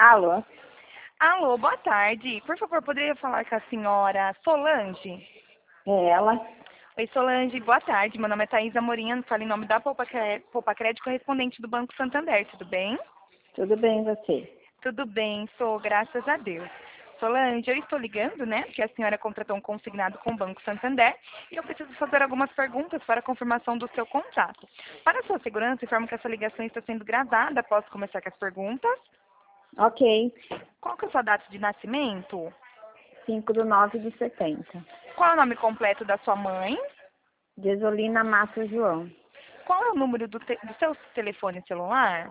Alô? Alô, boa tarde. Por favor, poderia falar com a senhora Solange? É ela? Oi, Solange, boa tarde. Meu nome é Thaís Amorim, falo em nome da Poupa Crédito, correspondente do Banco Santander, tudo bem? Tudo bem, você? Tudo bem, sou, graças a Deus. Solange, eu estou ligando, né, porque a senhora contratou um consignado com o Banco Santander e eu preciso fazer algumas perguntas para a confirmação do seu contrato. Para a sua segurança, informo que essa ligação está sendo gravada. Posso começar com as perguntas? Ok. Qual que é a sua data de nascimento? 5/9/70. Qual é o nome completo da sua mãe? Desolina Mato João. Qual é o número do seu telefone celular?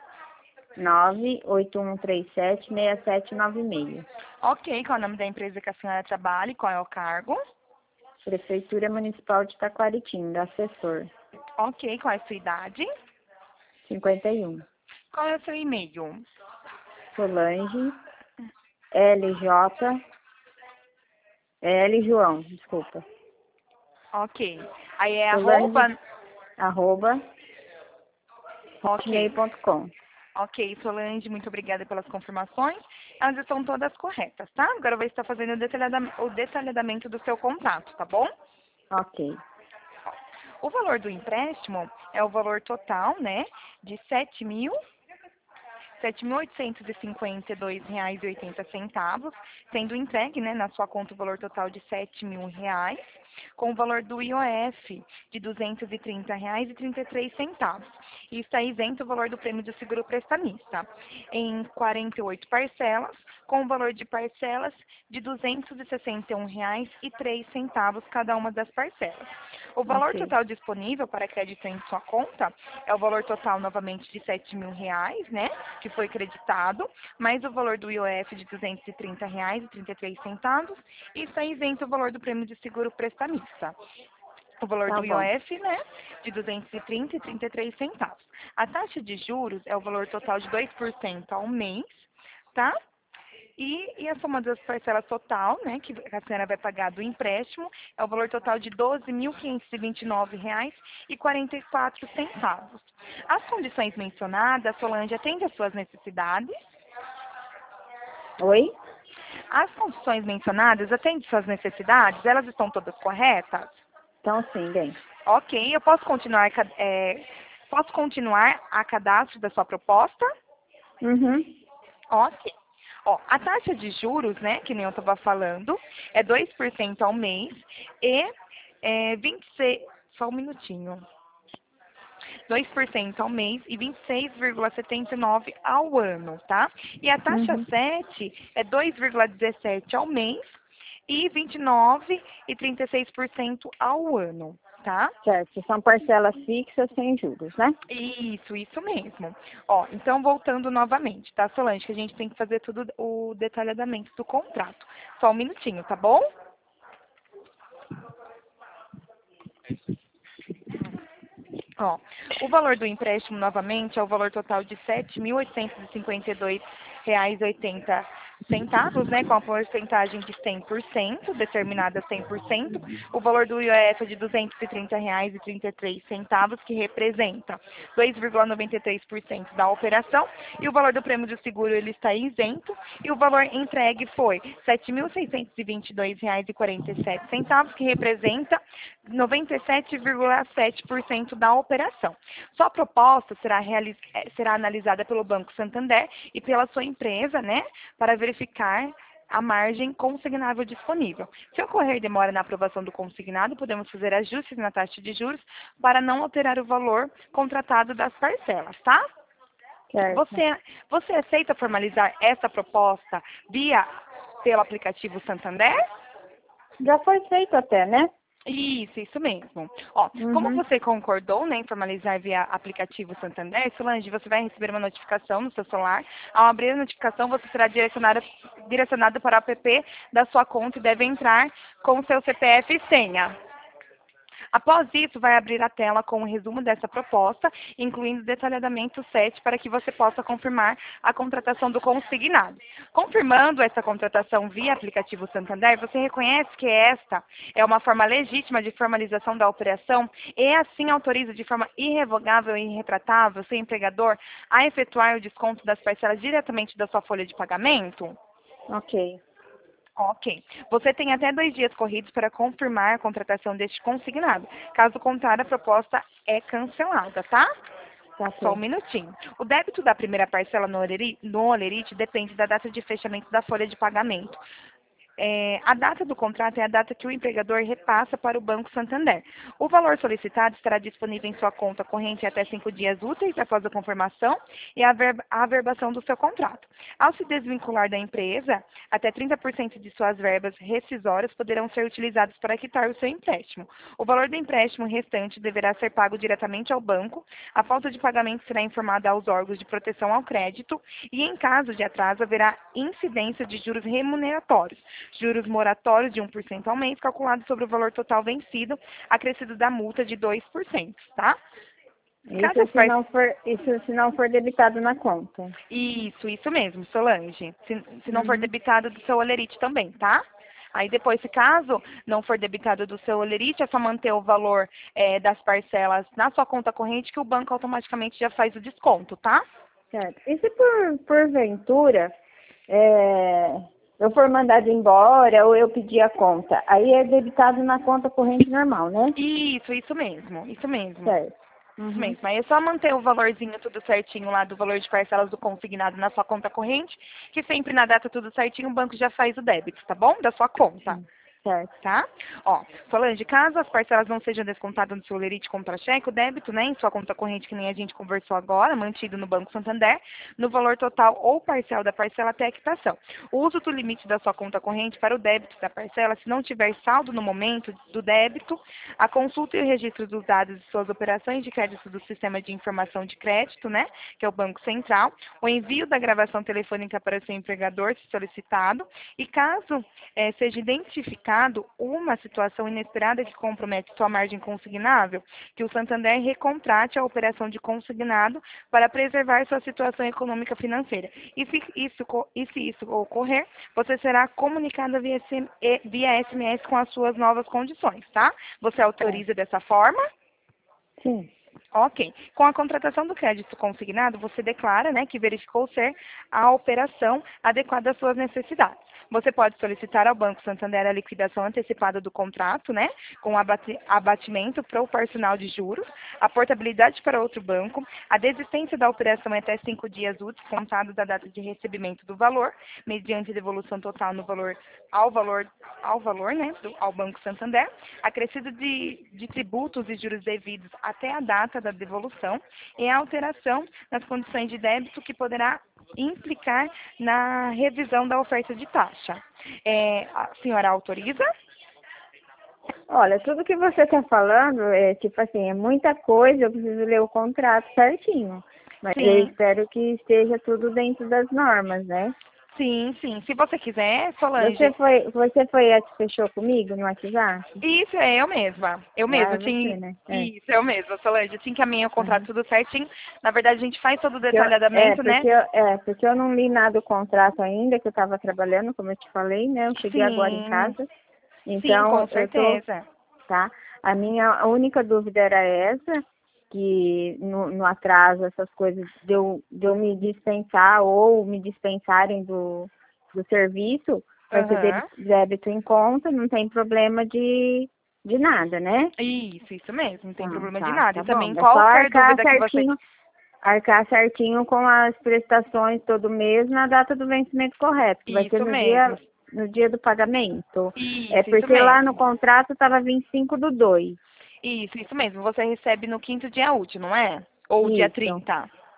981376796. Ok, qual é o nome da empresa que a senhora trabalha e qual é o cargo? Prefeitura Municipal de Taquaritinga, assessor. Ok, qual é a sua idade? 51. Qual é o seu e-mail? Solange, LJ, João, desculpa. Ok. Aí é Solange, arroba. Ok. hotmail.com. Ok, Solange, muito obrigada pelas confirmações. Elas estão todas corretas, tá? Agora eu vou estar fazendo o detalhamento do seu contrato, tá bom? Ok. O valor do empréstimo é o valor total, né, de R$ 7.852,80, sendo entregue, né, na sua conta o valor total de R$ 7.000, com o valor do IOF de R$ 230,33. E está isento o valor do prêmio de seguro prestamista, em 48 parcelas, com o valor de parcelas de R$ 261,03 cada uma das parcelas. O valor Ok. total disponível para crédito em sua conta é o valor total novamente de R$ 7.000, né, que foi creditado, mais o valor do IOF de R$ 230,33 e está isento o valor do prêmio de seguro prestamista. O valor Tá do bom. IOF, né, de R$ 230,33. A taxa de juros é o valor total de 2% ao mês, tá? E a soma das parcelas total, né, que a senhora vai pagar do empréstimo, é o valor total de R$ 12.529,44. As condições mencionadas, Solange, atende às suas necessidades? Oi? As condições mencionadas atendem às suas necessidades? Elas estão todas corretas? Então, sim, bem. Ok, eu posso continuar, posso continuar a cadastro da sua proposta? Uhum. Ok. Ó, a taxa de juros, né, que nem eu estava falando, é 2% ao mês e 26, só um minutinho. 2% ao mês e 26,79 ao ano, tá? E a taxa Uhum. 7 é 2,17 ao mês e 29,36% ao ano, tá? Certo. São parcelas fixas sem juros, né? Isso mesmo. Ó, então voltando novamente, tá, Solange, que a gente tem que fazer tudo o detalhamento do contrato. Só um minutinho, tá bom? Ó, o valor do empréstimo novamente é o valor total de R$ 7.852,80, né, com a porcentagem de 100%, determinada a 100%. O valor do IOF é de R$ 230,33, que representa 2,93% da operação. E o valor do prêmio de seguro ele está isento. E o valor entregue foi R$ 7.622,47, que representa 97,7% da operação. Sua proposta será analisada pelo Banco Santander e pela sua empresa, né, para verificar a margem consignável disponível. Se ocorrer demora na aprovação do consignado, podemos fazer ajustes na taxa de juros para não alterar o valor contratado das parcelas, tá? Certo. Você aceita formalizar essa proposta pelo aplicativo Santander? Já foi feito até, né? Isso mesmo. Ó, como Uhum. você concordou, né, em formalizar via aplicativo Santander, Solange, você vai receber uma notificação no seu celular. Ao abrir a notificação, você será direcionado para o app da sua conta e deve entrar com o seu CPF e senha. Após isso, vai abrir a tela com o resumo dessa proposta, incluindo detalhamento 7, para que você possa confirmar a contratação do consignado. Confirmando essa contratação via aplicativo Santander, você reconhece que esta é uma forma legítima de formalização da operação e assim autoriza de forma irrevogável e irretratável seu empregador a efetuar o desconto das parcelas diretamente da sua folha de pagamento? Ok. Ok. Você tem até 2 dias corridos para confirmar a contratação deste consignado. Caso contrário, a proposta é cancelada, tá? Tá Só um certo. minutinho. O débito da primeira parcela no Olerite depende da data de fechamento da folha de pagamento. A data do contrato é a data que o empregador repassa para o Banco Santander. O valor solicitado estará disponível em sua conta corrente até 5 dias úteis após a confirmação e a averbação do seu contrato. Ao se desvincular da empresa, até 30% de suas verbas rescisórias poderão ser utilizadas para quitar o seu empréstimo. O valor do empréstimo restante deverá ser pago diretamente ao banco. A falta de pagamento será informada aos órgãos de proteção ao crédito e, em caso de atraso, haverá incidência de juros remuneratórios. Juros moratórios de 1% ao mês, calculado sobre o valor total vencido, acrescido da multa de 2%, tá? Isso se não for debitado na conta. Isso mesmo, Solange. Se não for Uhum. debitado do seu Olerite também, tá? Aí depois, se caso não for debitado do seu Olerite, é só manter o valor das parcelas na sua conta corrente que o banco automaticamente já faz o desconto, tá? Certo. E se porventura eu for mandado embora ou eu pedir a conta, aí é debitado na conta corrente normal, né? Isso mesmo, isso mesmo. Certo. Isso Uhum. mesmo. Aí é só manter o valorzinho tudo certinho lá do valor de parcelas do consignado na sua conta corrente, que sempre na data tudo certinho o banco já faz o débito, tá bom? Da sua conta. Sim. Certo. Tá? Ó, Solange, caso as parcelas não sejam descontadas no seu Olerite contra-cheque, o débito, né, em sua conta corrente, que nem a gente conversou agora, mantido no Banco Santander, no valor total ou parcial da parcela até a quitação. O uso do limite da sua conta corrente para o débito da parcela, se não tiver saldo no momento do débito, a consulta e o registro dos dados de suas operações de crédito do Sistema de Informação de Crédito, né, que é o Banco Central, o envio da gravação telefônica para o seu empregador, se solicitado, e caso seja identificado uma situação inesperada que compromete sua margem consignável, que o Santander recontrate a operação de consignado para preservar sua situação econômica financeira. E se isso ocorrer, você será comunicado via SMS com as suas novas condições, tá? Você autoriza dessa forma? Sim. Ok. Com a contratação do crédito consignado, você declara, né, que verificou ser a operação adequada às suas necessidades. Você pode solicitar ao Banco Santander a liquidação antecipada do contrato, né, com abatimento proporcional de juros, a portabilidade para outro banco, a desistência da operação em até 5 dias úteis, contados da data de recebimento do valor, mediante devolução total no valor ao valor, né, ao Banco Santander, acrescido de tributos e juros devidos até a data da devolução e a alteração nas condições de débito que poderá implicar na revisão da oferta de taxa. A senhora autoriza? Olha, tudo que você está falando tipo assim, é muita coisa, eu preciso ler o contrato certinho. Mas eu Sim. espero que esteja tudo dentro das normas, né? Sim. Se você quiser, Solange. Você foi a que fechou comigo no WhatsApp? Isso, é eu mesma. Eu Ah, mesma. é você, né? É. Isso, eu mesma, Solange. Eu te encaminhei o contrato Uhum. tudo certinho. Na verdade, a gente faz todo o Porque eu, detalhamento, né? porque eu não li nada do contrato ainda, que eu estava trabalhando, como eu te falei, né? Eu cheguei agora em Sim. casa. Sim, Então, com eu tô, certeza. tá? A única dúvida era essa, que no atraso, essas coisas de eu me dispensar ou me dispensarem do serviço, vai ser Aham. débito em conta, não tem problema de nada, né? Isso mesmo. Não tem problema de nada. Tá E bom. também É só qualquer dúvida que você. arcar certinho com as prestações todo mês na data do vencimento correto, que vai ser Isso mesmo. no dia do pagamento. É Isso porque lá no mesmo. contrato estava 25/2. Isso mesmo. Você recebe no 5º dia útil, não é? Ou dia Isso, 30.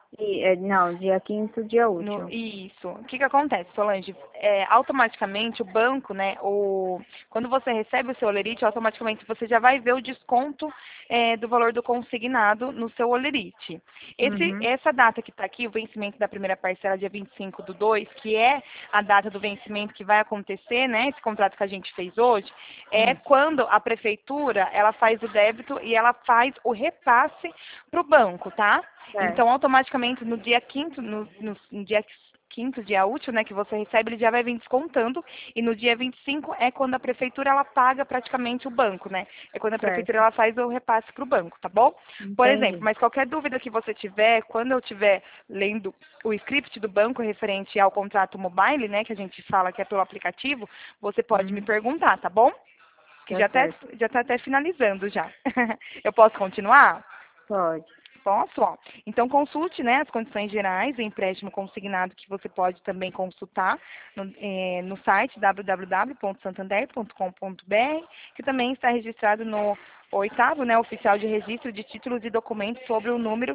Não, dia 5º, dia útil. Isso. O que acontece, Solange? Automaticamente o banco, né, quando você recebe o seu olerite, automaticamente você já vai ver o desconto do valor do consignado no seu olerite. Uhum. Essa data que está aqui, o vencimento da primeira parcela, dia 25/2, que é a data do vencimento que vai acontecer, né, esse contrato que a gente fez hoje, é quando a prefeitura, ela faz o débito e ela faz o repasse para o banco, tá? Certo. Então, automaticamente, no dia 5º, no dia 5º, dia útil, né, que você recebe, ele já vai vir descontando. E no dia 25 é quando a prefeitura, ela paga praticamente o banco, né? É quando a prefeitura, Certo. ela faz o repasse para o banco, tá bom? Por exemplo, Entendi. mas qualquer dúvida que você tiver, quando eu estiver lendo o script do banco referente ao contrato mobile, né, que a gente fala que é pelo aplicativo, você pode me perguntar, tá bom? Que Tá certo. já está até finalizando já. Eu posso continuar? Pode. Posso, ó. Então, consulte, né, as condições gerais do empréstimo consignado, que você pode também consultar no site www.santander.com.br, que também está registrado no 8º, né, oficial de registro de títulos e documentos sobre o número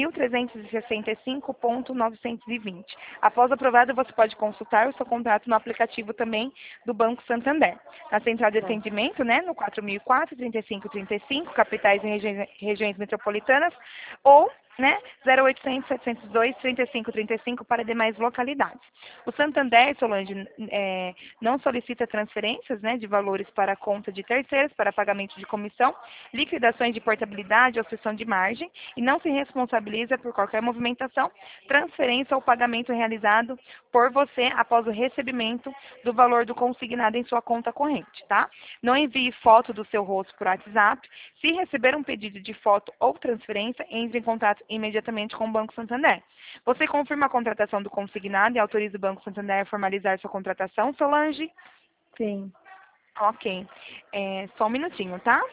1365.920. Após aprovado, você pode consultar o seu contrato no aplicativo também do Banco Santander. Na central de Certo. atendimento, né, no 4004-3535, capitais e regiões metropolitanas, ou, né, 0800 702 3535 para demais localidades. O Santander, Solange, não solicita transferências, né, de valores para a conta de terceiros para pagamento de comissão, liquidações de portabilidade ou cessão de margem e não se responsabiliza por qualquer movimentação, transferência ou pagamento realizado por você após o recebimento do valor do consignado em sua conta corrente, tá? Não envie foto do seu rosto por WhatsApp. Se receber um pedido de foto ou transferência, entre em contato imediatamente com o Banco Santander. Você confirma a contratação do consignado e autoriza o Banco Santander a formalizar sua contratação, Solange? Sim. Ok. Só um minutinho, tá?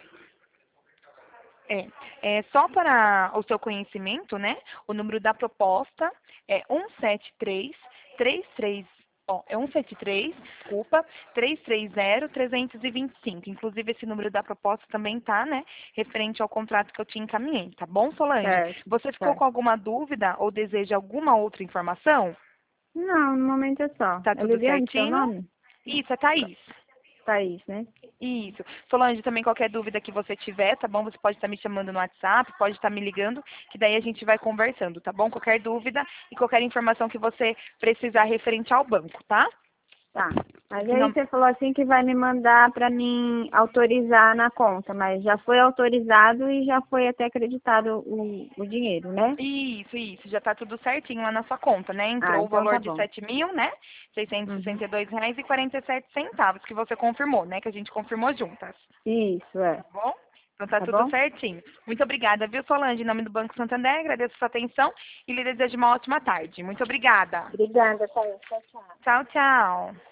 Só para o seu conhecimento, né? O número da proposta é 17333, é 173, desculpa, 330-325. Inclusive, esse número da proposta também tá, né? Referente ao contrato que eu te encaminhei, tá bom, Solange? Certo. Você ficou com Certo. alguma dúvida ou deseja alguma outra informação? Não, no momento é só. Tá É tudo Liliane, seu certinho? nome? Isso, é Thaís. Thaís, né? Isso. Solange, também qualquer dúvida que você tiver, tá bom? Você pode estar me chamando no WhatsApp, pode estar me ligando, que daí a gente vai conversando, tá bom? Qualquer dúvida e qualquer informação que você precisar referente ao banco, tá? Tá. Mas Em aí nome- você falou assim que vai me mandar para mim autorizar na conta, mas já foi autorizado e já foi até acreditado o dinheiro, né? Isso. Já tá tudo certinho lá na sua conta, né? Ah, Entrou o então tá valor de bom. 7.000, né? Seiscentos e Uhum. sessenta e dois reais e 47 centavos que você confirmou, né? Que a gente confirmou juntas. Isso, é. Tá bom? Então tá Tá tudo bom? certinho. Muito obrigada, viu, Solange? Em nome do Banco Santander, agradeço a sua atenção e lhe desejo uma ótima tarde. Muito obrigada. Obrigada, Thaís. Tchau, tchau. Tchau, tchau.